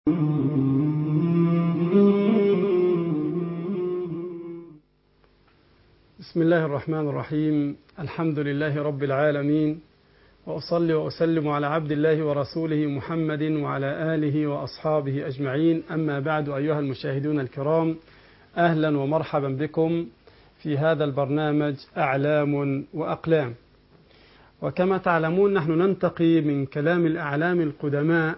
بسم الله الرحمن الرحيم. الحمد لله رب العالمين، وأصلي وأسلم على عبد الله ورسوله محمد وعلى آله وأصحابه أجمعين. أما بعد، أيها المشاهدون الكرام، أهلا ومرحبا بكم في هذا البرنامج أعلام وأقلام. وكما تعلمون، نحن ننتقي من كلام الأعلام القدماء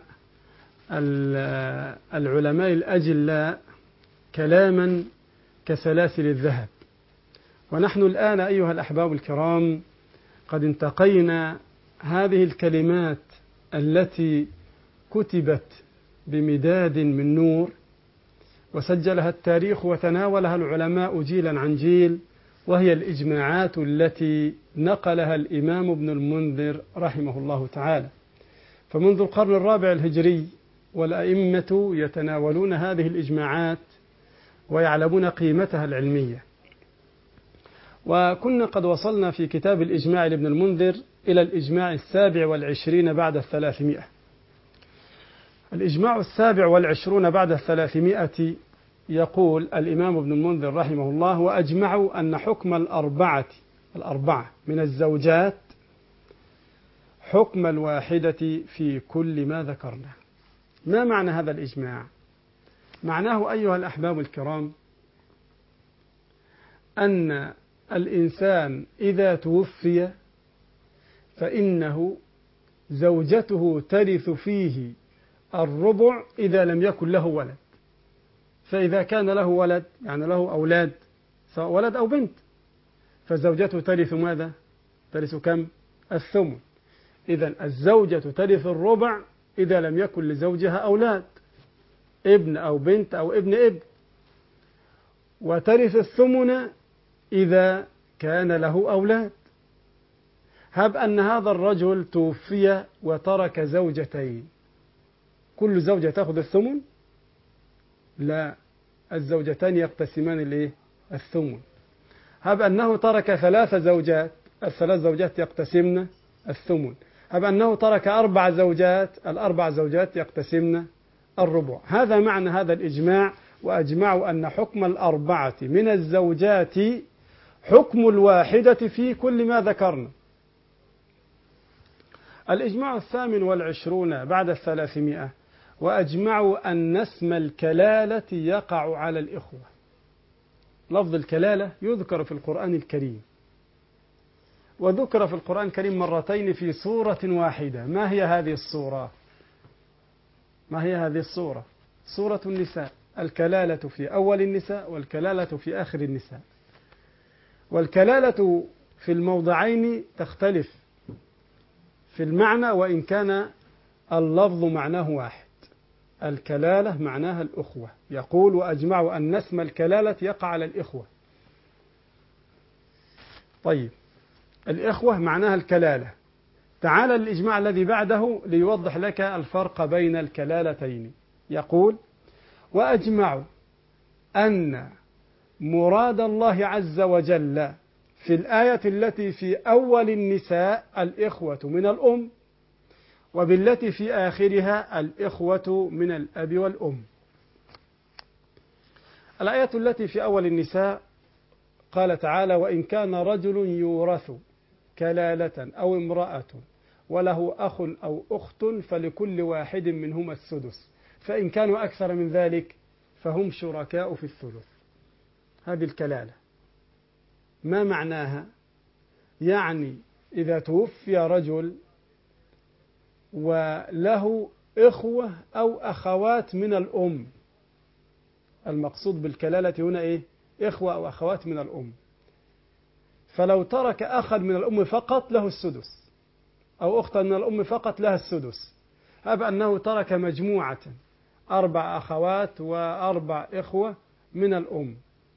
العلماء الأجلاء كلاما كسلاسل الذهب. ونحن الآن أيها الأحباب الكرام قد انتقينا هذه الكلمات التي كتبت بمداد من نور، وسجلها التاريخ وتناولها العلماء جيلا عن جيل، وهي الإجماعات التي نقلها الإمام ابن المنذر رحمه الله تعالى. فمنذ القرن الرابع الهجري والأئمة يتناولون هذه الإجماعات ويعلمون قيمتها العلمية. وكنا قد وصلنا في كتاب الإجماع لابن المنذر إلى الإجماع 27 بعد 300. الإجماع 27 بعد 300 يقول الإمام ابن المنذر رحمه الله: وأجمعوا أن حكم الأربعة من الزوجات حكم الواحدة في كل ما ذكرنا. ما معنى هذا الإجماع؟ معناه أيها الأحباب الكرام أن الإنسان إذا توفي فإنه زوجته ترث فيه الربع إذا لم يكن له ولد. فإذا كان له ولد، يعني له أولاد سواء ولد أو بنت، فزوجته ترث ماذا؟ ترث كم؟ الثمن. إذن الزوجة ترث الربع إذا لم يكن لزوجها أولاد، ابن أو بنت أو ابن، وترث الثمن إذا كان له أولاد. هب أن هذا الرجل توفي وترك زوجتين، كل زوجة تأخذ الثمن؟ لا، الزوجتان يقتسمان الثمن. هب أنه ترك 3 زوجات، ال3 زوجات يقتسمن الثمن. هب أنه ترك 4 زوجات، ال4 زوجات يقتسمن الربع. هذا معنى هذا الإجماع. وأجمعوا أن حكم الأربعة من الزوجات حكم الواحدة في كل ما ذكرنا. الإجماع 28 بعد 300: وأجمعوا أن اسم الكلالة يقع على الإخوة. لفظ الكلالة يذكر في القرآن الكريم، وذكر في القرآن الكريم مرتين في سورة واحدة. ما هي هذه السورة؟ سورة النساء. الكلالة في أول النساء، والكلالة في آخر النساء. والكلالة في الموضعين تختلف في المعنى، وإن كان اللفظ معناه واحد. الكلالة معناها الأخوة. يقول: وأجمعوا أن اسم الكلالة يقع على الإخوة. طيب، الإخوة معناها الكلالة. تعال الإجماع الذي بعده ليوضح لك الفرق بين الكلالتين. يقول: وأجمعوا أن مراد الله عز وجل في الآية التي في أول النساء الإخوة من الأم، وبالتي في آخرها الإخوة من الأب والأم. الآية التي في أول النساء قال تعالى: وإن كان رجل يورث كلالة أو امرأة وله أخ أو أخت فلكل واحد منهما السدس، فإن كانوا أكثر من ذلك فهم شركاء في الثلث. هذه الكلالة ما معناها؟ يعني إذا توفي رجل وله إخوة أو أخوات من الأم. المقصود بالكلالة هنا إخوة أو أخوات من الأم. فلو ترك أخا من الأم فقط له السدس، أو أختا من الأم فقط لها السدس. هب أنه ترك مجموعة 4 أخوات و4 إخوة من الأم،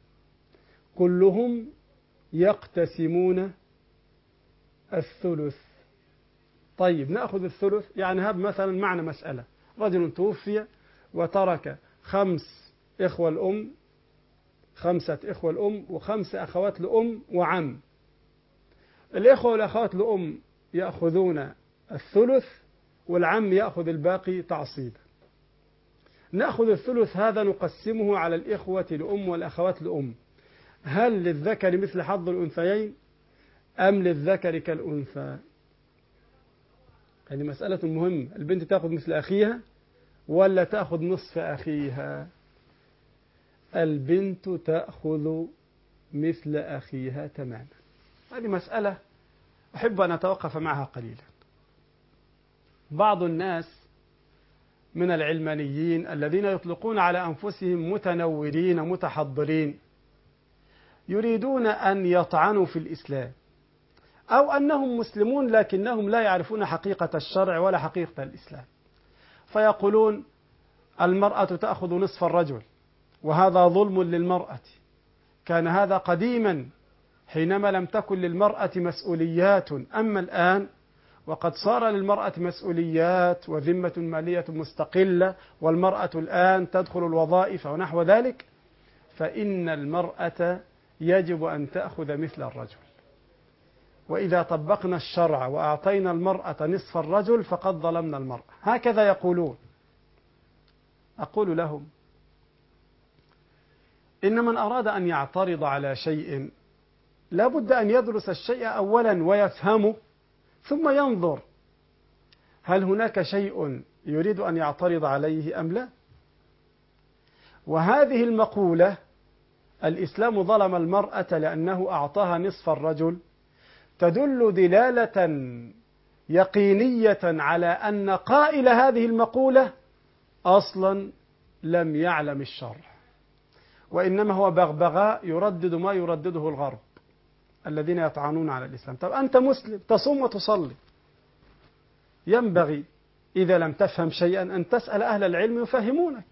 كلهم يقتسمون الثلث. طيب، نأخذ الثلث. يعني هب مثلا معنى مسألة: رجل توفي وترك 5 إخوة الأم، 5 إخوة الأم و5 أخوات لأم وعم. الإخوة والأخوات لأم يأخذون الثلث، والعم يأخذ الباقي تعصيبا. نأخذ الثلث هذا نقسمه على الإخوة لأم والأخوات لأم. هل للذكر مثل حظ الأنثيين أم للذكر كالأنثى؟ هذه مسألة مهمة. البنت تأخذ مثل أخيها ولا تأخذ نصف أخيها؟ البنت تأخذ مثل أخيها تماما. هذه مسألة أحب أن أتوقف معها قليلا. بعض الناس من العلمانيين الذين يطلقون على أنفسهم متنورين متحضرين يريدون أن يطعنوا في الإسلام، أو أنهم مسلمون لكنهم لا يعرفون حقيقة الشرع ولا حقيقة الإسلام، فيقولون المرأة تأخذ نصف الرجل وهذا ظلم للمرأة. كان هذا قديما حينما لم تكن للمرأة مسؤوليات، أما الآن وقد صار للمرأة مسؤوليات وذمة مالية مستقلة، والمرأة الآن تدخل الوظائف ونحو ذلك، فإن المرأة يجب أن تأخذ مثل الرجل. وإذا طبقنا الشرع وأعطينا المرأة نصف الرجل فقد ظلمنا المرأة. هكذا يقولون. أقول لهم إن من أراد أن يعترض على شيء لا بد أن يدرس الشيء أولا ويفهمه ثم ينظر هل هناك شيء يريد أن يعترض عليه أم لا. وهذه المقولة الإسلام ظلم المرأة لأنه أعطاها نصف الرجل تدل دلالة يقينية على أن قائل هذه المقولة أصلا لم يعلم الشرع، وإنما هو بغبغاء يردد ما يردده الغرب الذين يطعنون على الإسلام. طب أنت مسلم تصوم وتصلي، ينبغي إذا لم تفهم شيئا أن تسأل أهل العلم يفهمونك.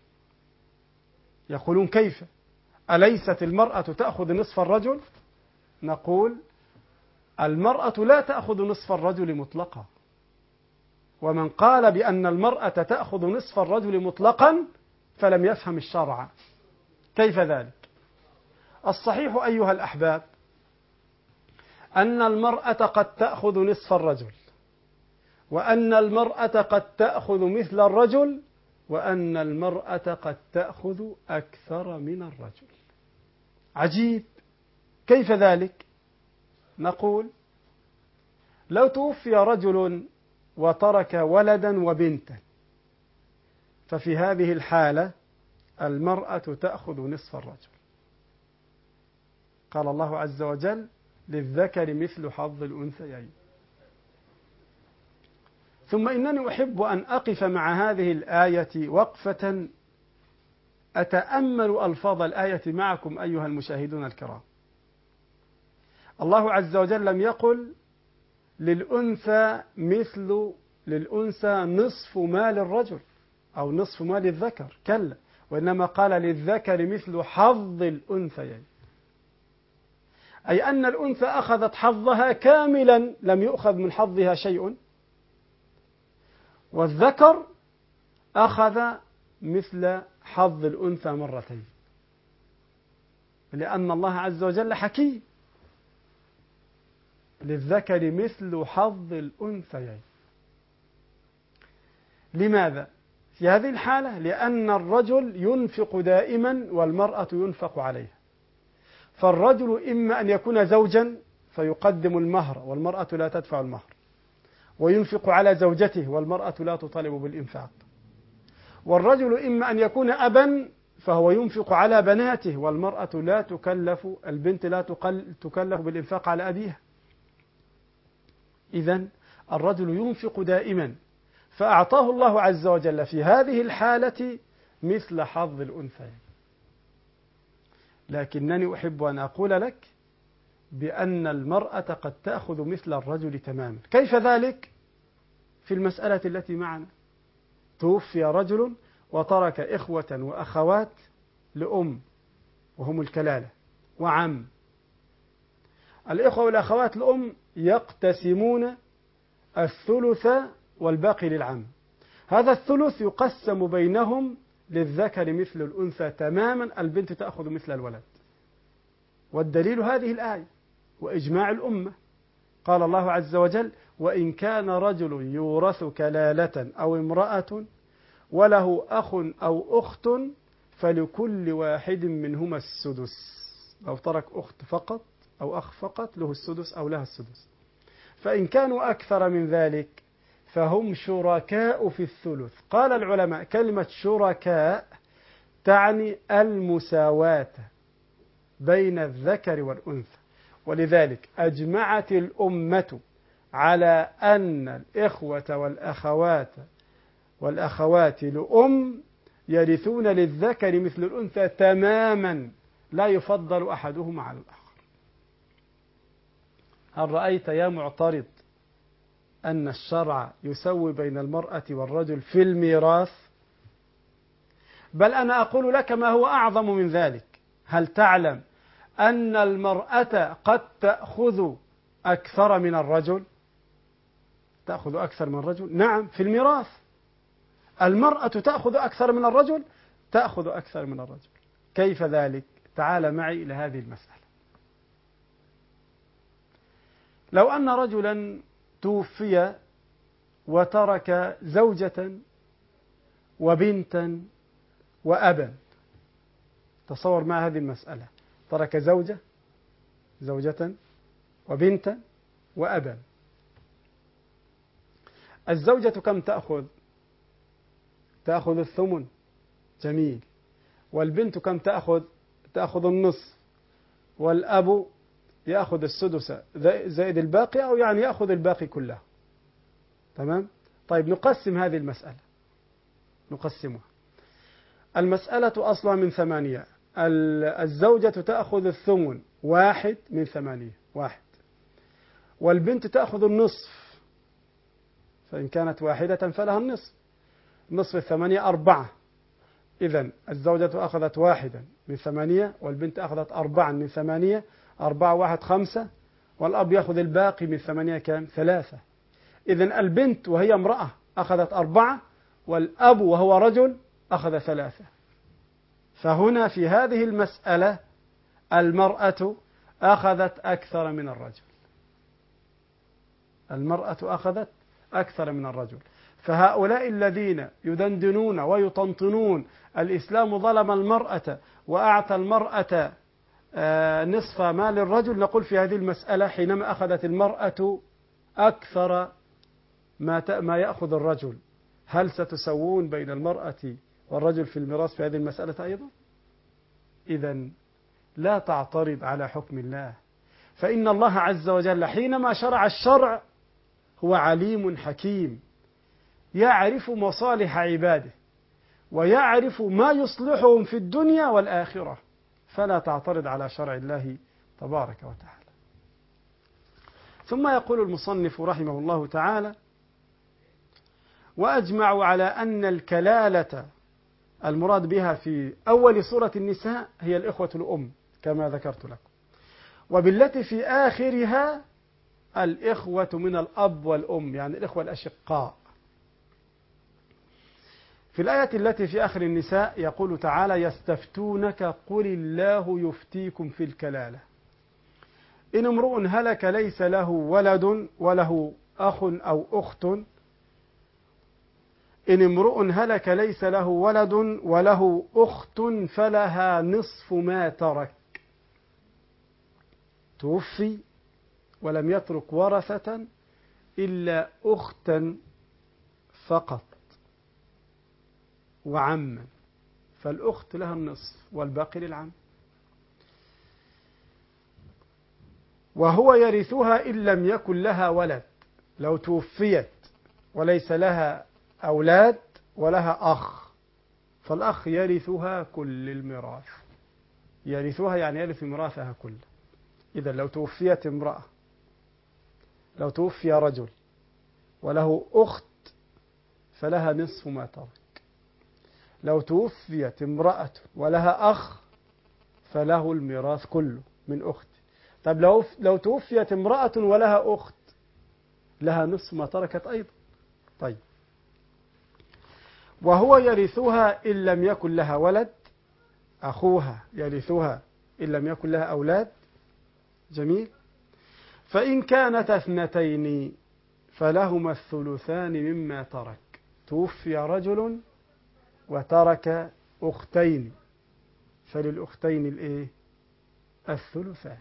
يقولون كيف؟ أليست المرأة تأخذ نصف الرجل؟ نقول المرأة لا تأخذ نصف الرجل مطلقا، ومن قال بأن المرأة تأخذ نصف الرجل مطلقا فلم يفهم الشرع. كيف ذلك؟ الصحيح أيها الأحباب أن المرأة قد تأخذ نصف الرجل، وأن المرأة قد تأخذ مثل الرجل، وأن المرأة قد تأخذ أكثر من الرجل. عجيب، كيف ذلك؟ نقول لو توفي رجل وترك ولدا وبنتا ففي هذه الحالة المرأة تأخذ نصف الرجل. قال الله عز وجل للذكر مثل حظ الأنثيين. ثم إنني أحب أن أقف مع هذه الآية وقفة أتأمل ألفاظ الآية معكم أيها المشاهدون الكرام. الله عز وجل لم يقل للأنثى نصف مال الرجل أو نصف مال الذكر، كلا، وإنما قال للذكر مثل حظ الأنثيين، أي أن الأنثى أخذت حظها كاملا لم يؤخذ من حظها شيء، والذكر أخذ مثل حظ الأنثى مرتين، لأن الله عز وجل حكيم. للذكر مثل حظ الأنثيين. لماذا؟ في هذه الحالة لأن الرجل ينفق دائما والمرأة ينفق عليها، فالرجل إما أن يكون زوجا فيقدم المهر والمرأة لا تدفع المهر، وينفق على زوجته والمرأة لا تطالب بالإنفاق، والرجل إما أن يكون أبا فهو ينفق على بناته والمرأة لا تكلف، البنت لا تكلف بالإنفاق على أبيها. إذن الرجل ينفق دائما، فأعطاه الله عز وجل في هذه الحالة مثل حظ الأنثيين. لكنني أحب أن أقول لك بأن المرأة قد تأخذ مثل الرجل تماما. كيف ذلك؟ في المسألة التي معنا، توفي رجل وترك إخوة وأخوات لأم وهم الكلالة وعم. الإخوة والأخوات لأم يقتسمون الثلث والباقي للعم. هذا الثلث يقسم بينهم للذكر مثل الأنثى تماما، البنت تأخذ مثل الولد. والدليل هذه الآية وإجماع الأمة. قال الله عز وجل وإن كان رجل يورث كلالة أو امرأة وله أخ أو أخت فلكل واحد منهما السدس. لو ترك أخت فقط أو أخ فقط له السدس أو لها السدس. فإن كانوا أكثر من ذلك فهم شركاء في الثلث. قال العلماء كلمة شركاء تعني المساواة بين الذكر والأنثى، ولذلك أجمعت الأمة على أن الإخوة والأخوات لأم يرثون للذكر مثل الأنثى تماما، لا يفضل أحدهما على الآخر. هل رأيت يا معترض أن الشرع يسوي بين المرأة والرجل في الميراث؟ بل أنا أقول لك ما هو أعظم من ذلك. هل تعلم أن المرأة قد تأخذ أكثر من الرجل؟ تأخذ أكثر من الرجل؟ نعم، في الميراث المرأة تأخذ أكثر من الرجل، تأخذ أكثر من الرجل. كيف ذلك؟ تعال معي إلى هذه المسألة. لو أن رجلا توفي وترك زوجة وبنتا وأبا، تصور مع هذه المسألة، ترك زوجة وبنتا وأبا. الزوجة كم تأخذ؟ تأخذ الثمن، جميل. والبنت كم تأخذ؟ تأخذ النصف. والأب يأخذ السدس زائد الباقي، أو يعني يأخذ الباقي كله. تمام؟ طيب نقسم هذه المسألة، نقسمها. المسألة أصلا من 8. الزوجة تأخذ الثمن 1 من 8، 1. والبنت تأخذ النصف، فإن كانت واحدة فلها النصف. نصف 8 4. إذن الزوجة أخذت 1 من 8 والبنت أخذت 4 من 8. 4 1 5. والأب يأخذ الباقي من 8 كم؟ 3. إذن البنت وهي امرأة أخذت 4، والأب وهو رجل أخذ 3. فهنا في هذه المسألة المرأة أخذت أكثر من الرجل. المرأة أخذت أكثر من الرجل. فهؤلاء الذين يدندنون ويطنطنون الإسلام ظلم المرأة وأعطى المرأة نصف مال الرجل، نقول في هذه المسألة حينما أخذت المرأة أكثر ما يأخذ الرجل، هل ستسوون بين المرأة والرجل في الميراث في هذه المسألة أيضا؟ إذن لا تعترض على حكم الله، فإن الله عز وجل حينما شرع الشرع هو عليم حكيم، يعرف مصالح عباده ويعرف ما يصلحهم في الدنيا والآخرة، فلا تعترض على شرع الله تبارك وتعالى. ثم يقول المصنف رحمه الله تعالى: وأجمعوا على أن الكلالة المراد بها في أول سورة النساء هي الإخوة الأم كما ذكرت لكم، وبالتي في آخرها الإخوة من الأب والأم، يعني الإخوة الأشقاء. في الآية التي في آخر النساء يقول تعالى: يستفتونك قل الله يفتيكم في الكلالة إن امرؤ هلك ليس له ولد وله أخ أو أخت، إن امرؤ هلك ليس له ولد وله أخت فلها نصف ما ترك، توفي ولم يترك ورثة إلا أختا فقط وعما، فالأخت لها النصف والباقي للعم. وهو يرثها إن لم يكن لها ولد، لو توفيت وليس لها أولاد ولها أخ، فالأخ يرثها كل الميراث، يرثها يعني يرث ميراثها كله. إذا لو توفيت امرأة، لو توفي رجل وله أخت فلها نصف ما ترك، لو توفيت امرأة ولها أخ فله الميراث كله من أخت. طب لو توفيت امرأة ولها أخت لها نصف ما تركت أيضا. طيب، وهو يرثها إن لم يكن لها ولد، أخوها يرثها إن لم يكن لها أولاد. جميل. فإن كانت 2 فلهما الثلثان مما ترك، توفي رجل وترك أختين فللأختين الإيه؟ الثلثان.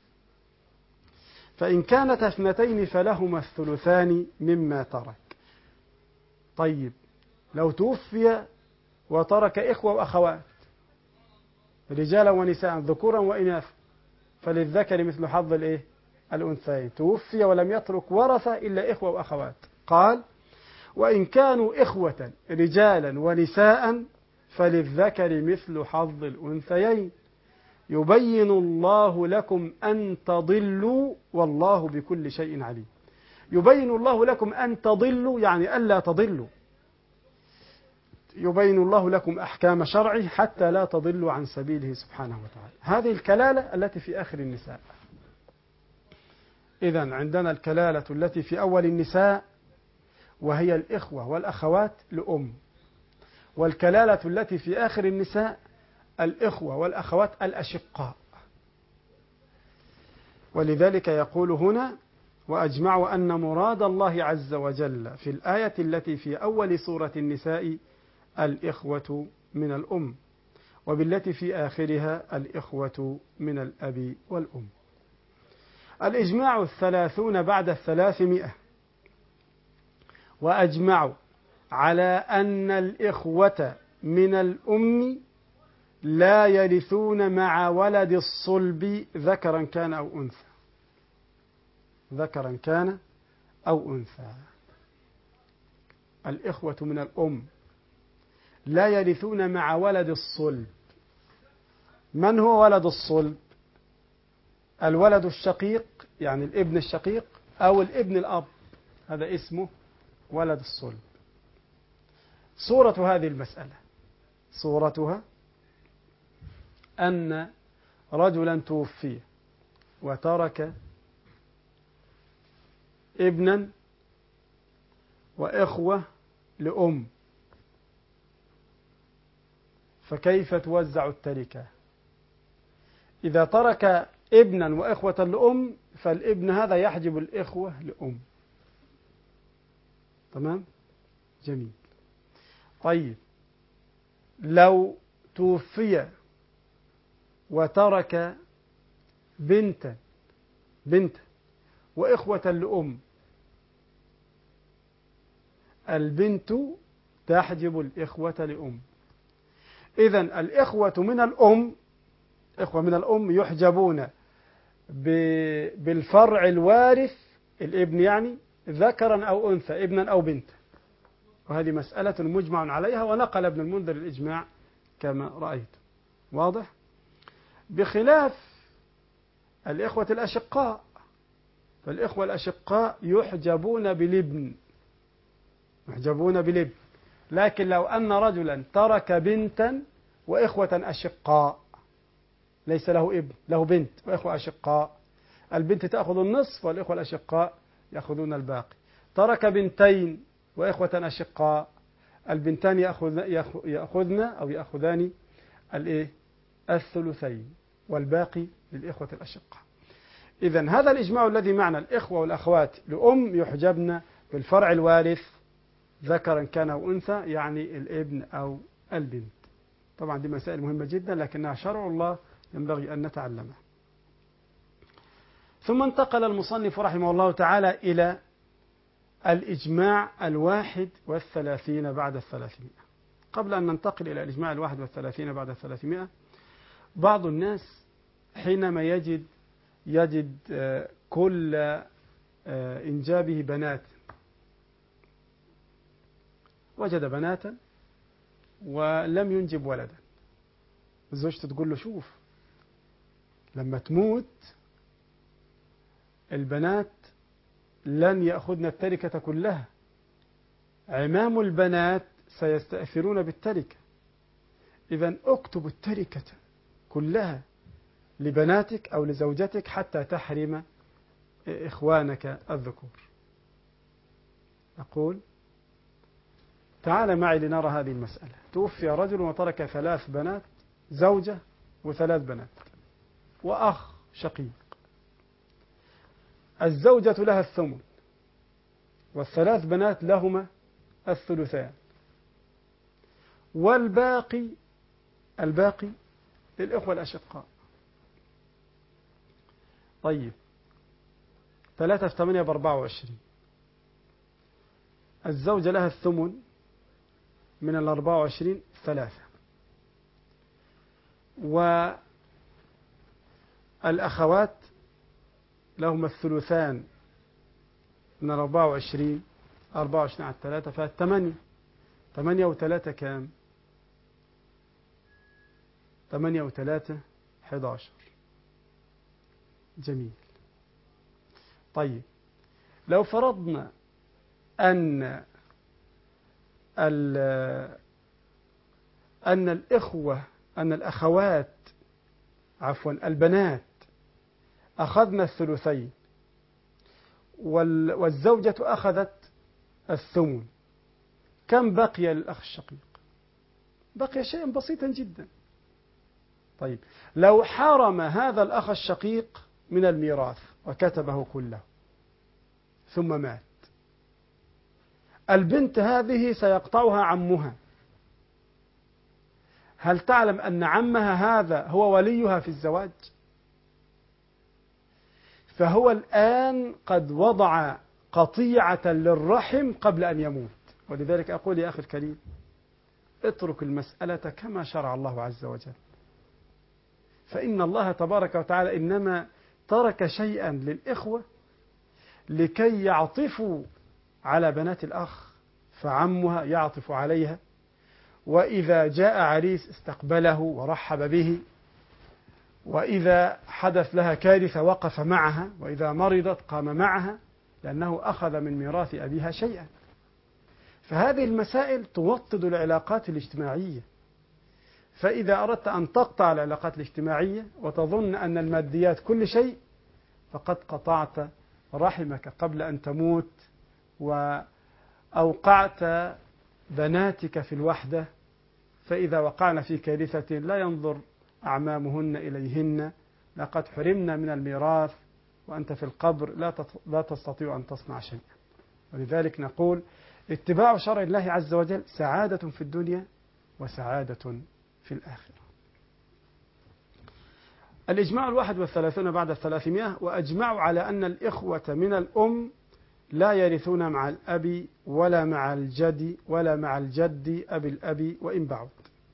فإن كانت اثنتين فلهما الثلثان مما ترك. طيب لو توفي وترك إخوة وأخوات رجالا ونساء ذكورا وإناثا فللذكر مثل حظ الإيه؟ الأنثيين. توفي ولم يترك ورثة إلا إخوة وأخوات. قال وإن كانوا إخوة رجالا ونساء فللذكر مثل حظ الأنثيين. يبين الله لكم أن تضلوا والله بكل شيء عليم. يبين الله لكم أن تضلوا يعني ألا تضلوا. يبين الله لكم أحكام شرعه حتى لا تضلوا عن سبيله سبحانه وتعالى. هذه الكلالة التي في آخر النساء. إذن عندنا الكلالة التي في أول النساء وهي الإخوة والأخوات لأم، والكلالة التي في آخر النساء الإخوة والأخوات الأشقاء. ولذلك يقول هنا وأجمعوا أن مراد الله عز وجل في الآية التي في أول سورة النساء الإخوة من الأم، وبالتي في آخرها الإخوة من الأب والأم. الإجماع 30 بعد 300. وأجمعوا على أن الإخوة من الأم لا يرثون مع ولد الصلب ذكرا كان أو أنثى. ذكرا كان أو أنثى. الإخوة من الأم لا يرثون مع ولد الصلب. من هو ولد الصلب؟ الولد الشقيق يعني الابن الشقيق أو الابن الأب، هذا اسمه ولد الصلب. صورة هذه المسألة صورتها أن رجلا توفي وترك ابنا وإخوة لأم، فكيف توزع التركة؟ إذا ترك ابنا وإخوة لأم فالابن هذا يحجب الإخوة لأم. تمام؟ جميل. طيب لو توفي وترك بنتا وإخوة لأم، البنت تحجب الإخوة لأم. إذن الإخوة من الأم، إخوة من الأم يحجبون بالفرع الوارث الابن يعني ذكرا أو أنثى ابنا أو بنتا، وهذه مسألة مجمع عليها ونقل ابن المنذر الإجماع كما رأيت. واضح؟ بخلاف الإخوة الأشقاء، فالإخوة الأشقاء يحجبون بالابن، لكن لو أن رجلا ترك بنتا وإخوة أشقاء ليس له ابن، له بنت وإخوة أشقاء، البنت تأخذ النصف والإخوة الأشقاء يأخذون الباقي. ترك بنتين وإخوة أشقاء، البنتان يأخذن أو يأخذان الثلثين والباقي للإخوة الأشقاء. إذن هذا الإجماع الذي معنى الإخوة والأخوات لأم يحجبن بالفرع الوارث ذكرا كان أو أنثى، يعني الابن أو البنت. طبعا دي مسائل مهمة جدا لكنها شرع الله ينبغي أن نتعلمها. ثم انتقل المصنف رحمه الله تعالى إلى الإجماع 31 بعد 300. قبل أن ننتقل إلى الإجماع 31 بعد 300، بعض الناس حينما يجد كل إنجابه بنات، وجد بناتا ولم ينجب ولدا، زوجته تقول له شوف لما تموت البنات لن يأخذن التركة كلها، عمام البنات سيستأثرون بالتركة، إذن اكتب التركة كلها لبناتك أو لزوجتك حتى تحرم إخوانك الذكور. أقول تعال معي لنرى هذه المسألة. توفي رجل وترك 3 بنات، زوجة و3 بنات وأخ شقيق. الزوجة لها الثمن وال3 بنات لهما الثلثان، والباقي للإخوة الأشقاء. طيب 3 في 8 ب24. الزوجة لها الثمن من 24 3، والأخوات لهم الثلثان من 24 على 3 فالثمانية. 8 و3 كام؟ 8 و3 11. جميل. طيب لو فرضنا أن الأخوات البنات أخذنا الثلثين والزوجة أخذت الثمن، كم بقي للأخ الشقيق؟ بقي شيئا بسيطا جدا. طيب لو حرم هذا الأخ الشقيق من الميراث وكتبه كله ثم مات، البنت هذه سيقطعها عمها. هل تعلم أن عمها هذا هو وليها في الزواج؟ فهو الآن قد وضع قطيعة للرحم قبل أن يموت. ولذلك أقول يا أخي الكريم، اترك المسألة كما شرع الله عز وجل، فإن الله تبارك وتعالى إنما ترك شيئا للإخوة لكي يعطفوا على بنات الأخ، فعمها يعطف عليها، وإذا جاء عريس استقبله ورحب به، وإذا حدث لها كارثة وقف معها، وإذا مرضت قام معها، لأنه أخذ من ميراث أبيها شيئا. فهذه المسائل توطد العلاقات الاجتماعية. فإذا أردت أن تقطع العلاقات الاجتماعية وتظن أن الماديات كل شيء، فقد قطعت رحمك قبل أن تموت، وأوقعت بناتك في الوحدة. فإذا وقعنا في كارثة لا ينظر أعمامهن إليهن، لقد حرمنا من الميراث وأنت في القبر لا تستطيع أن تصنع شيئا. ولذلك نقول اتباع شرع الله عز وجل سعادة في الدنيا وسعادة في الآخرة. الإجماع 31 بعد 300، وأجمعوا على أن الإخوة من الأم لا يرثون مع الأب ولا مع الجد ولا مع الجد أبي الأب وإن بعد.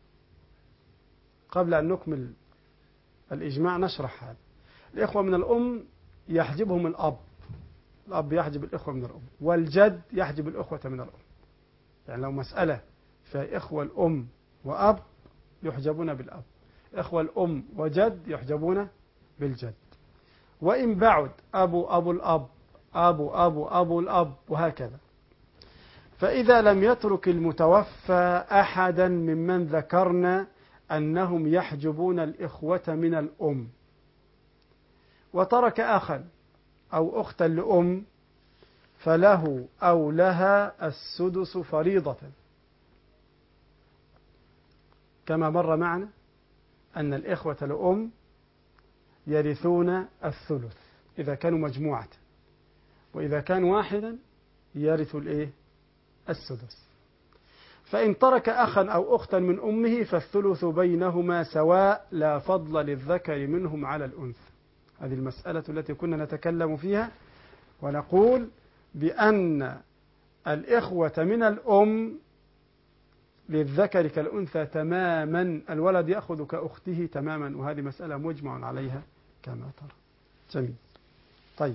قبل أن نكمل الإجماع نشرح هذا. الإخوة من الأم يحجبهم الأب يحجب الإخوة من الأم، والجد يحجب الإخوة من الأم. يعني لو مسألة فإخوة الأم وأب يحجبون بالأب، إخوة الأم وجد يحجبون بالجد، وإن بعد أبو الأب أبو الأب وهكذا. فإذا لم يترك المتوفى أحدا ممن ذكرنا أنهم يحجبون الإخوة من الأم، وترك أخا أو أختا لأم، فله أو لها السدس فريضة، كما مر معنا أن الإخوة لأم يرثون الثلث إذا كانوا مجموعة، وإذا كان واحدا يرث السدس. فإن ترك أخا أو أختا من أمه فالثلث بينهما سواء، لا فضل للذكر منهم على الأنثى. هذه المسألة التي كنا نتكلم فيها، ونقول بأن الإخوة من الأم للذكر كالأنثى تماما، الولد يأخذ كأخته تماما، وهذه مسألة مجمع عليها كما ترى. جميل. طيب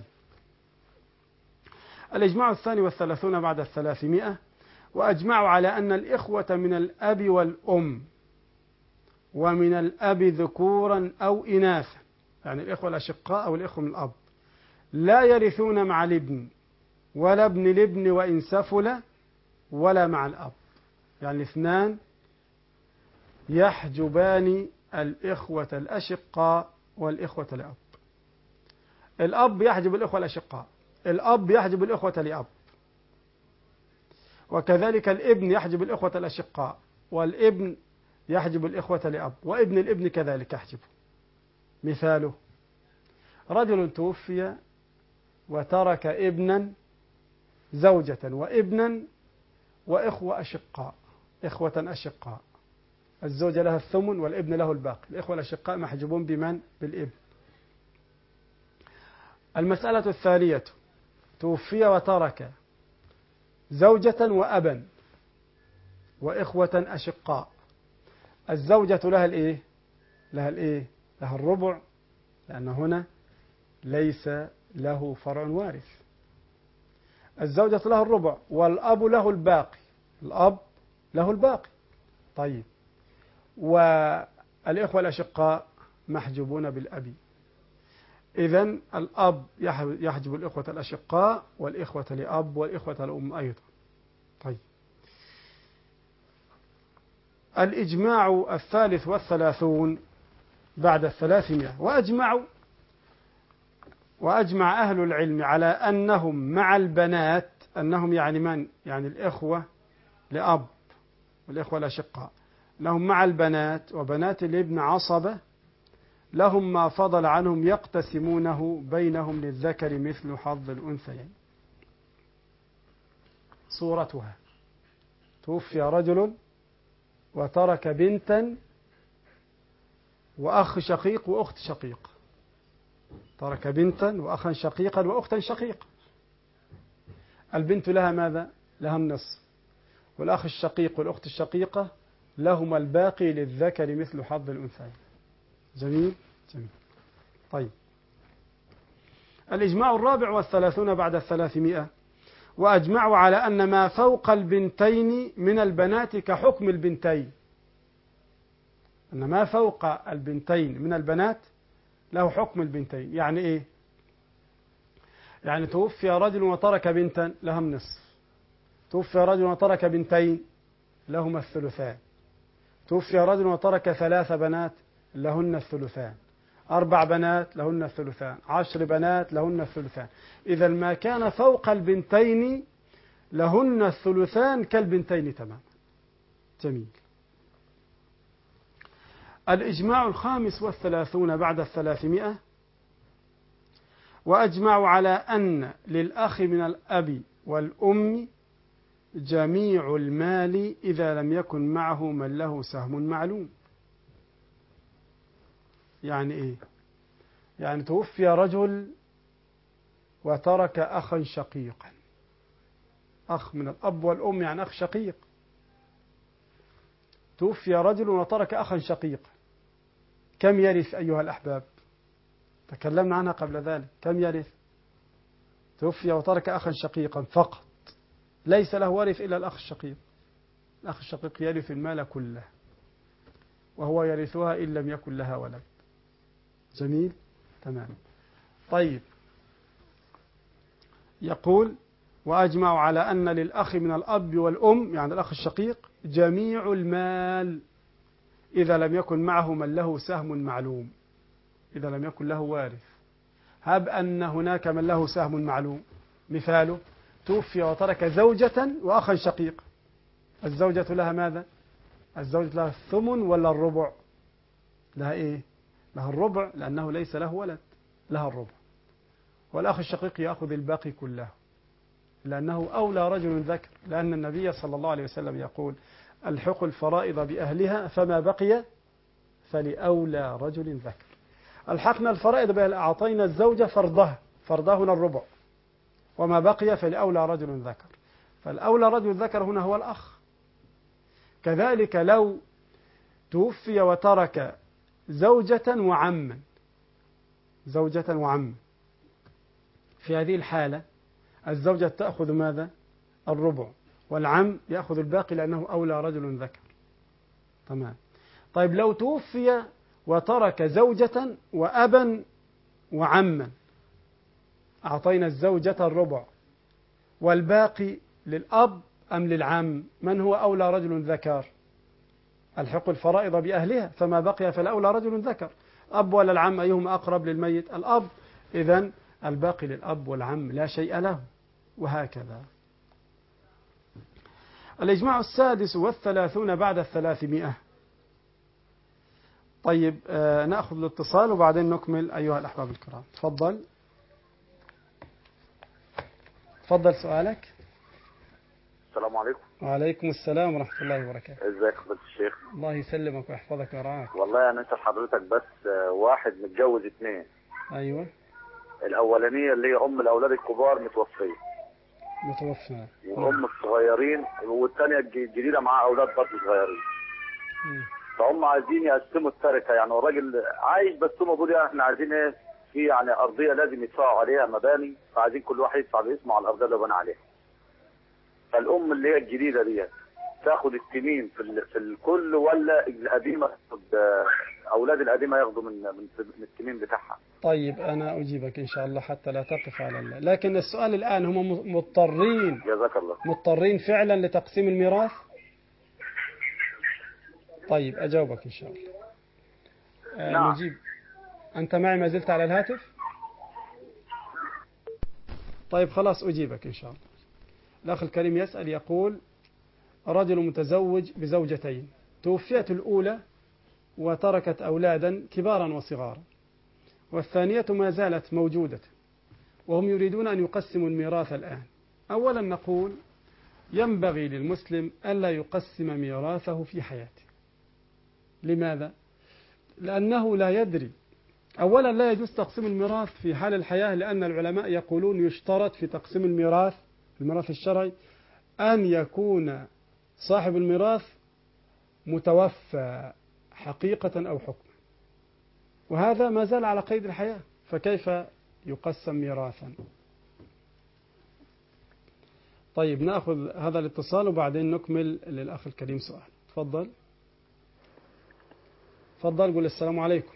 الإجماع 32 بعد 300، وأجمعوا على أن الإخوة من الأب والأم ومن الأب ذكورا أو إناثا، يعني الإخوة الأشقاء أو الإخوة من الأب، لا يرثون مع الابن ولا ابن الابن وإن سفل، ولا مع الأب. يعني الاثنان يحجبان الإخوة الأشقاء والإخوة لأب. الأب يحجب الإخوة الأشقاء، الأب يحجب الإخوة لأب، وكذلك الابن يحجب الإخوة الأشقاء، والابن يحجب الإخوة لأب، وابن الابن كذلك يحجبه. مثاله: رجل توفي وترك ابنا، زوجة وابنا وإخوة أشقاء، إخوة أشقاء، الزوجة لها الثمن والابن له الباقي. الإخوة الأشقاء محجوبون بمن؟ بالابن. المسألة الثانية: توفي وترك زوجة وأبا وإخوة أشقاء. الزوجة لها الإيه؟ لها الربع، لأن هنا ليس له فرع وارث. الزوجة له الربع والأب له الباقي. الأب له الباقي. طيب، والإخوة الأشقاء محجوبون بالأب. إذن الأب يحجب الإخوة الأشقاء والإخوة لأب والإخوة لأم أيضا. طيب، الإجماع 33 بعد 300. وأجمع أهل العلم على أنهم مع البنات، أنهم يعني من؟ يعني الإخوة لأب والإخوة الأشقاء، لهم مع البنات وبنات الابن عصبة، لهم ما فضل عنهم يقتسمونه بينهم للذكر مثل حظ الأنثيين. صورتها: توفي رجل وترك بنتا وأخ شقيق وأخت شقيق. ترك بنتا وأخا شقيقا وأختا شقيقة. البنت لها ماذا؟ لها النصف، والأخ الشقيق والأخت الشقيقة لهما الباقي للذكر مثل حظ الأنثيين. جميل؟ جميل. طيب، الإجماع 34 بعد 300. وأجمعوا على أن ما فوق البنتين من البنات كحكم البنتين. أن ما فوق البنتين من البنات له حكم البنتين. يعني إيه؟ يعني توفي رجل وترك بنتا لها النصف، توفي رجل وترك بنتين لهما الثلثان، توفي رجل وترك 3 بنات لهن الثلثان، 4 بنات لهن الثلثان، 10 بنات لهن الثلثان. إذا ما كان فوق البنتين لهن الثلثان كالبنتين تماما. جميل. الإجماع 35 بعد 300. وأجمعوا على أن للأخ من الأب والأم جميع المال إذا لم يكن معه من له سهم معلوم. يعني إيه؟ يعني توفي رجل وترك أخا شقيقا، أخ من الأب والأم يعني أخ شقيق. توفي رجل وترك أخا شقيقا، كم يرث أيها الأحباب؟ تكلمنا عنها قبل ذلك. كم يرث؟ توفي وترك أخا شقيقا فقط، ليس له وارث إلا الأخ الشقيق. الأخ الشقيق يرث المال كله، وهو يرثها إن لم يكن لها ولد. جميل؟ تمام. طيب، يقول: وأجمعوا على أن للأخ من الأب والأم يعني الأخ الشقيق جميع المال إذا لم يكن معه من له سهم معلوم، إذا لم يكن له وارث. هب أن هناك من له سهم معلوم، مثاله: توفي وترك زوجة وأخا شقيق. الزوجة لها ماذا؟ الزوجة لها الثمن ولا الربع؟ لها إيه؟ لها الربع، لأنه ليس له ولد، لها الربع. والأخ الشقيق يأخذ الباقي كله، لأنه أولى رجل ذكر، لأن النبي صلى الله عليه وسلم يقول: الحقوا الفرائض بأهلها فما بقي فلأولى رجل ذكر. الحقنا الفرائض بأهل، أعطينا الزوجة فرضها هنا الربع، وما بقي فلأولى رجل ذكر. فالأولى رجل ذكر هنا هو الأخ. كذلك لو توفي وترك زوجة وعما، زوجة وعما، في هذه الحالة الزوجة تأخذ ماذا؟ الربع، والعم يأخذ الباقي لأنه أولى رجل ذكر. تمام. طيب، لو توفي وترك زوجة وأبا وعما، أعطينا الزوجة الربع والباقي للأب أم للعم؟ من هو أولى رجل ذكر؟ الحق الفرائض بأهلها فما بقي فالأولى رجل ذكر. أب ولا العم؟ أيهما أقرب للميت؟ الأب. إذن الباقي للأب والعم لا شيء له، وهكذا. الإجماع 36 بعد 300. طيب، نأخذ الاتصال وبعدين نكمل أيها الأحباب الكرام. تفضل سؤالك. السلام عليكم. وعليكم السلام ورحمة الله وبركاته. ازيك يا فضيلة الشيخ؟ الله يسلمك ويحفظك ويرعاك. والله انا اسال حضرتك بس، واحد متجوز 2. أيوة. الاولانيه اللي هي ام الاولاد الكبار متوفيه، متوفى. وام الصغيرين، والثانيه الجديده معاها اولاد برضه صغيرين. فهم عايزين يقسموا التركه، يعني الراجل عايش بس هم بيقولوا يعني احنا عايزين ايه، في يعني ارضيه لازم يدفعوا عليها مباني، فعايزين كل واحد يدفع باسمه على الارضيه اللي بنى عليها. فالام اللي هي الجديده ديت تاخد التمين في الكل، ولا القديمه تاخد، اولاد القديمه ياخدوا من التمين بتاعها؟ طيب أنا أجيبك إن شاء الله حتى لا تقف على الله، لكن السؤال الآن هم مضطرين، جزاك الله. مضطرين فعلا لتقسيم الميراث؟ طيب أجاوبك إن شاء الله. نعم. نجيب. أنت معي ما زلت على الهاتف؟ طيب خلاص أجيبك إن شاء الله. الأخ الكريم يسأل يقول: رجل متزوج بزوجتين، توفيت الأولى وتركت أولادا كبارا وصغارا، والثانية ما زالت موجودة، وهم يريدون أن يقسموا الميراث الآن. أولا نقول: ينبغي للمسلم ألا يقسم ميراثه في حياته. لماذا؟ لأنه لا يدري. أولا لا يجوز تقسيم الميراث في حال الحياة، لأن العلماء يقولون يشترط في تقسيم الميراث الشرعي أن يكون صاحب الميراث متوفى حقيقة أو حكما، وهذا ما زال على قيد الحياة، فكيف يقسم ميراثا؟ طيب نأخذ هذا الاتصال وبعدين نكمل للأخ الكريم سؤال. تفضل قل السلام عليكم.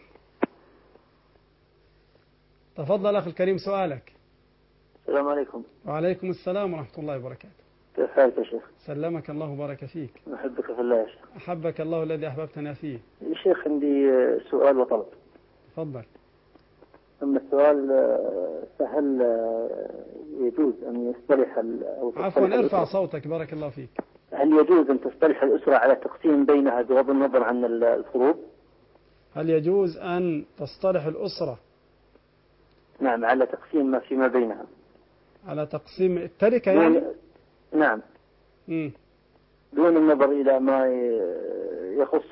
تفضل أخي الكريم سؤالك. السلام عليكم. وعليكم السلام ورحمة الله وبركاته. كيف حالك يا شيخ؟ سلمك الله وبارك فيك. أحبك في الله يا شيخ. أحبك الله الذي أحببتنا فيه. يا شيخ عندي سؤال وطلب. تفضل. أما السؤال، فهل يجوز أن يصطلح عفوا ارفع صوتك بارك الله فيك. هل يجوز أن تصطلح الأسرة على تقسيم بينها بغض النظر عن الفروض؟ هل يجوز أن تصطلح الأسرة؟ نعم، على تقسيم ما فيما بينها، على تقسيم التركة يعني؟ نعم. دون النظر إلى ما يخص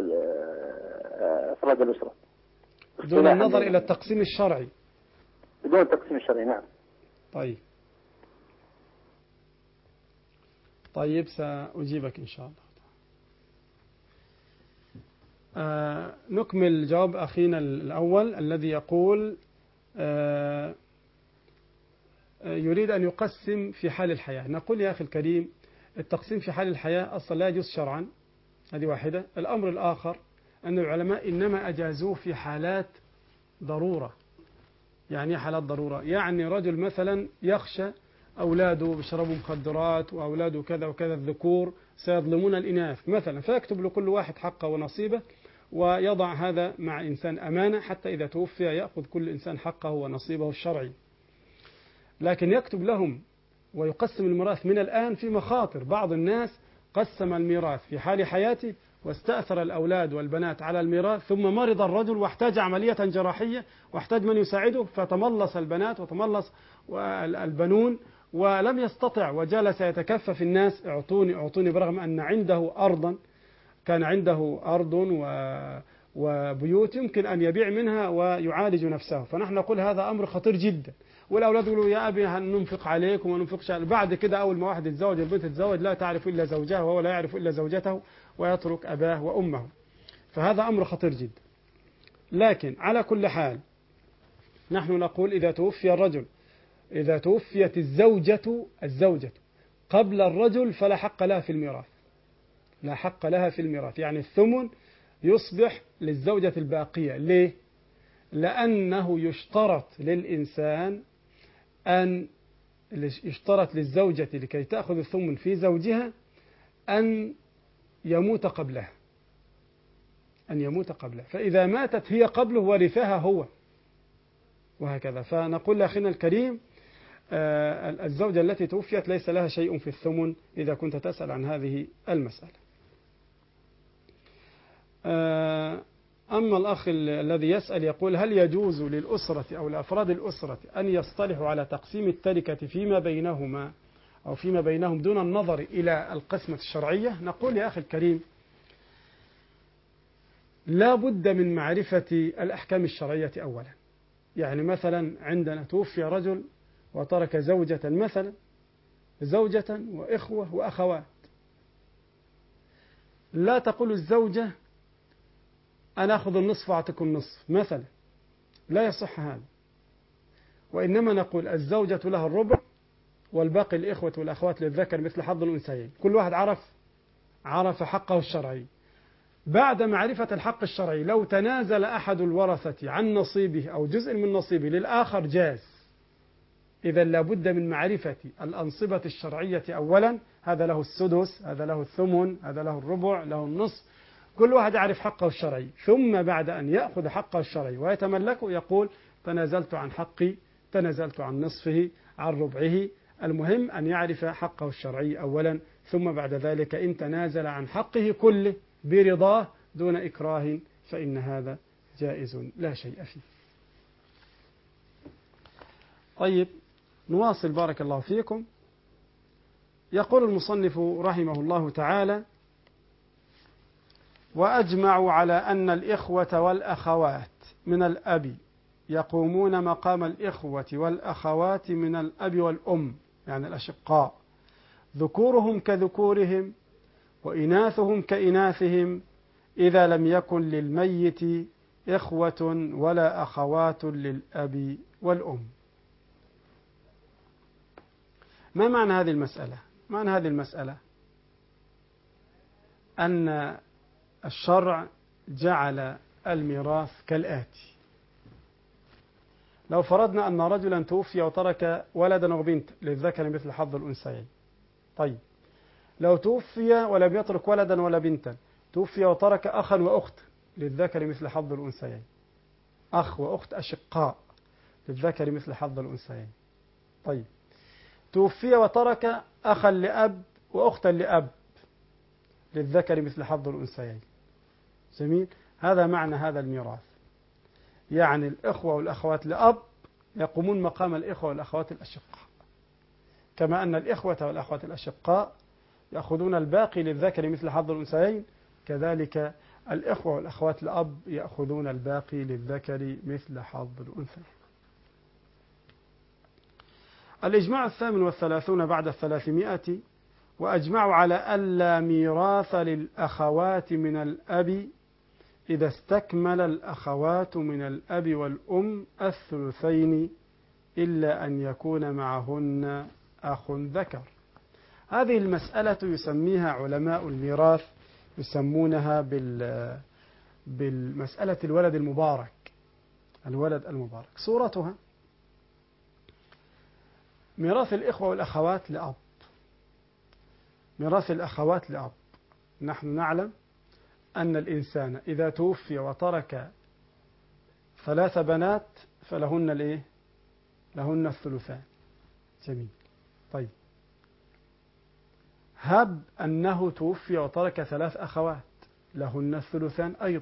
أفراد الأسرة، دون النظر إلى التقسيم الشرعي. بدون التقسيم الشرعي، نعم. طيب سأجيبك إن شاء الله. نكمل جواب أخينا الأول الذي يقول يريد أن يقسم في حال الحياة. نقول يا أخي الكريم: التقسيم في حال الحياة أصلا لا يجوز شرعا، هذه واحدة. الأمر الآخر أن العلماء إنما أجازوه في حالات ضرورة. يعني حالات ضرورة، يعني رجل مثلا يخشى أولاده بيشربوا مخدرات، وأولاده كذا وكذا الذكور سيظلمون الإناث مثلا، فيكتب لكل واحد حقه ونصيبه، ويضع هذا مع إنسان أمانة حتى إذا توفي يأخذ كل إنسان حقه ونصيبه الشرعي. لكن يكتب لهم ويقسم الميراث من الآن في مخاطر. بعض الناس قسم الميراث في حال حياته واستأثر الأولاد والبنات على الميراث، ثم مرض الرجل واحتاج عملية جراحية واحتاج من يساعده، فتملص البنات وتملص البنون ولم يستطع، وجلس يتكفف الناس: اعطوني اعطوني، برغم أن عنده أرضا، كان عنده أرض وبيوت يمكن أن يبيع منها ويعالج نفسه. فنحن نقول هذا أمر خطير جدا. والأولاد يقولوا: يا أبي هننفق عليك وما ننفقش. بعد كده أول ما واحد يتزوج، البنت تتزوج، لا تعرف إلا زوجها وهو لا يعرف إلا زوجته، ويترك أباه وأمه. فهذا أمر خطير جدا. لكن على كل حال نحن نقول: إذا توفي الرجل، إذا توفيت الزوجة قبل الرجل فلا حق لها في الميراث، لا حق لها في الميراث. يعني الثمن يصبح للزوجة الباقية. ليه؟ لأنه يشترط للإنسان أن يشترط للزوجة لكي تأخذ الثمن في زوجها أن يموت قبلها، فإذا ماتت هي قبله ورثها هو، وهكذا. فنقول لأخينا الكريم: الزوجة التي توفيت ليس لها شيء في الثمن، إذا كنت تسأل عن هذه المسألة. أما الأخ الذي يسأل يقول: هل يجوز للأسرة أو لأفراد الأسرة أن يصطلحوا على تقسيم التركة فيما بينهما أو فيما بينهم دون النظر إلى القسمة الشرعية، نقول يا أخي الكريم لا بد من معرفة الأحكام الشرعية أولا. يعني مثلا عندنا توفي رجل وترك زوجة مثلا، زوجة وإخوة وأخوات. لا تقول الزوجة أنا أخذ النصف وأعطيكم النصف مثلا، لا يصح هذا. وإنما نقول الزوجة لها الربع والباقي الإخوة والأخوات للذكر مثل حظ الأنثيين. كل واحد عرف حقه الشرعي. بعد معرفة الحق الشرعي لو تنازل أحد الورثة عن نصيبه أو جزء من نصيبه للآخر جاز. إذا لابد من معرفة الأنصبة الشرعية أولا. هذا له السدس، هذا له الثمن، هذا له الربع، له النصف. كل واحد يعرف حقه الشرعي، ثم بعد أن يأخذ حقه الشرعي ويتملكه يقول تنازلت عن حقي، تنازلت عن نصفه، عن ربعه. المهم أن يعرف حقه الشرعي أولا، ثم بعد ذلك إن تنازل عن حقه كله برضاه دون إكراه فإن هذا جائز لا شيء فيه. طيب نواصل بارك الله فيكم. يقول المصنف رحمه الله تعالى: وأجمعوا على أن الإخوة والأخوات من الأب يقومون مقام الإخوة والأخوات من الأب والأم، يعني الأشقاء، ذكورهم كذكورهم وإناثهم كإناثهم، إذا لم يكن للميت إخوة ولا أخوات للأب والأم. ما معنى هذه المسألة؟ معنى هذه المسألة أن الشرع جعل الميراث كالآتي: لو فرضنا أن رجلا توفي وترك ولدا وبنت للذكر مثل حظ الأنثيين. طيب لو توفي ولم يترك ولدا ولا بنتا، توفي وترك أخا وأخت للذكر مثل حظ الأنثيين، أخ وأخت أشقاء للذكر مثل حظ الأنثيين. طيب توفي وترك أخا لأب وأختا لأب للذكر مثل حظ الأنثيين. جميل. هذا معنى هذا الميراث، يعني الإخوة والأخوات لأب يقومون مقام الإخوة والأخوات الأشقاء، كما أن الإخوة والأخوات الأشقاء يأخذون الباقي للذكر مثل حظ الأنثيين، كذلك الإخوة والأخوات لأب يأخذون الباقي للذكر مثل حظ الأنثيين. الإجماع 38 بعد 300: وأجمعوا على ألا ميراث للأخوات من الأب إذا استكمل الأخوات من الأب والأم الثلثين إلا أن يكون معهن أخ ذكر. هذه المسألة يسميها علماء الميراث يسمونها بالمسألة الولد المبارك. الولد المبارك صورتها ميراث الإخوة والأخوات لأب. ميراث الأخوات لأب، نحن نعلم أن الإنسان إذا توفي وترك 3 بنات فلهن الإيه؟ لهن الثلثان. جميل. طيب هب أنه توفي وترك 3 أخوات لهن الثلثان أيضا.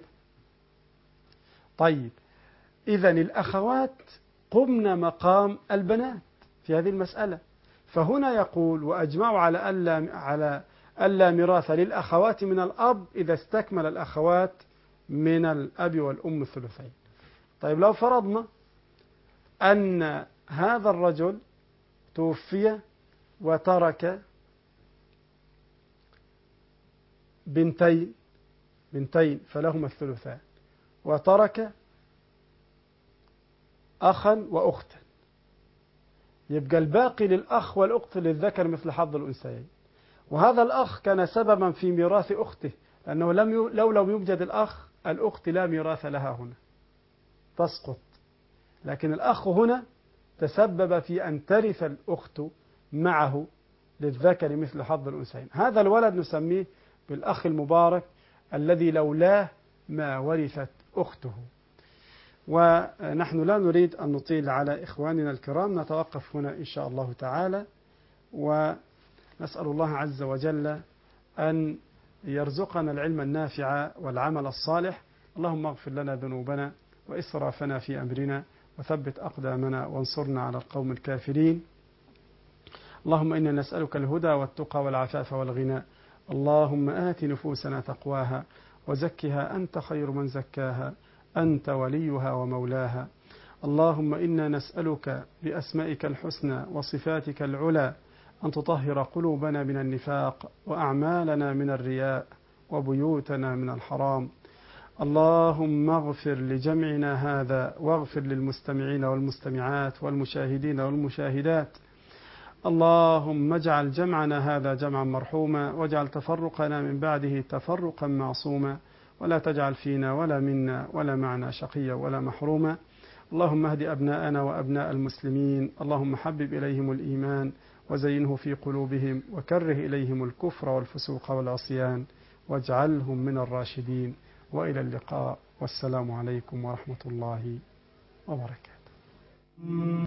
طيب إذن الأخوات قمن مقام البنات في هذه المسألة. فهنا يقول: وأجمعوا على ألا ميراث للأخوات من الأب إذا استكمل الأخوات من الأب والأم الثلثين. طيب لو فرضنا أن هذا الرجل توفي وترك بنتين فلهما الثلثان، وترك أخا وأختا، يبقى الباقي للأخ والأخت للذكر مثل حظ الأنثيين. وهذا الأخ كان سببا في ميراث أخته، لأنه لو لم يوجد الأخ الأخت لا ميراث لها هنا، تسقط. لكن الأخ هنا تسبب في أن ترث الأخت معه للذكر مثل حظ الأنثيين. هذا الولد نسميه بالأخ المبارك الذي لولاه ما ورثت أخته. ونحن لا نريد أن نطيل على إخواننا الكرام، نتوقف هنا إن شاء الله تعالى، ونسأل الله عز وجل أن يرزقنا العلم النافع والعمل الصالح. اللهم اغفر لنا ذنوبنا وإسرافنا في أمرنا وثبت أقدامنا وانصرنا على القوم الكافرين. اللهم إنا نسألك الهدى والتقى والعفاف والغنى. اللهم آت نفوسنا تقواها وزكها أنت خير من زكاها، أنت وليها ومولاها. اللهم إنا نسألك بأسمائك الحسنى وصفاتك العلى أن تطهر قلوبنا من النفاق وأعمالنا من الرياء وبيوتنا من الحرام. اللهم اغفر لجمعنا هذا واغفر للمستمعين والمستمعات والمشاهدين والمشاهدات. اللهم اجعل جمعنا هذا جمعا مرحوما واجعل تفرقنا من بعده تفرقا معصوما، ولا تجعل فينا ولا منا ولا معنا شقيا ولا محروما. اللهم اهد أبناءنا وأبناء المسلمين. اللهم حبب إليهم الإيمان وزينه في قلوبهم وكره إليهم الكفر والفسوق والعصيان واجعلهم من الراشدين. وإلى اللقاء، والسلام عليكم ورحمة الله وبركاته.